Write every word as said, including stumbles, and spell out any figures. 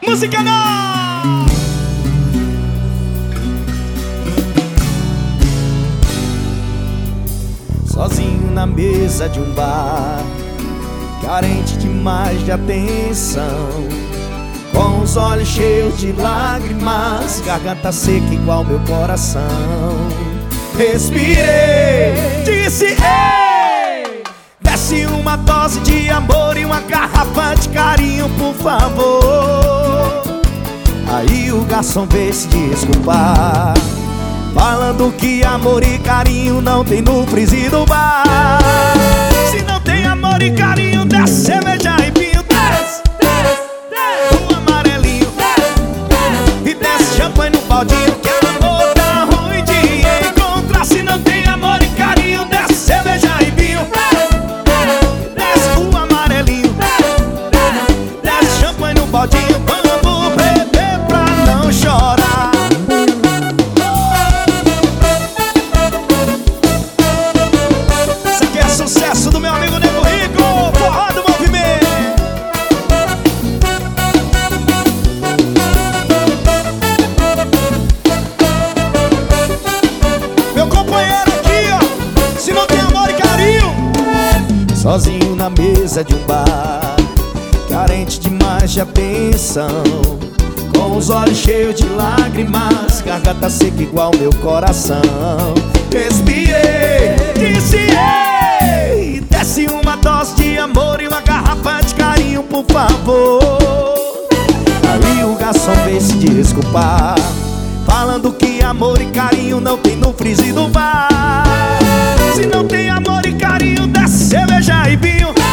Música não! Sozinho na mesa de um bar, carente demais de atenção, com os olhos cheios de lágrimas, garganta seca igual meu coração. Respirei, disse ei, desce uma dose de amor e uma garrafa de carinho, por favor. Aí o garçom veio se desculpar, falando que amor e carinho não tem no freezer do bar. Se não tem amor e carinho, desce cerveja e vinho, desce, desce, desce o amarelinho, desce, desce, e desce champanhe no baldinho, que amor tá ruim de encontrar. Se não tem amor e carinho, desce cerveja e vinho, desce, desce o amarelinho, desce, desce champanhe no baldinho. Vamos beber pra não chorar. Sucesso do meu amigo Nego Rico, forró do movimento. Meu companheiro aqui, ó, se não tem amor e carinho. Sozinho na mesa de um bar, carente demais de atenção, com os olhos cheios de lágrimas, garganta seca igual meu coração. Respirei, disse ei, desce uma dose de amor e uma garrafa de carinho, por favor. Aí o garçom veio se desculpar, falando que amor e carinho não tem no freezer do bar. Se não tem amor e carinho, desce cerveja e vinho,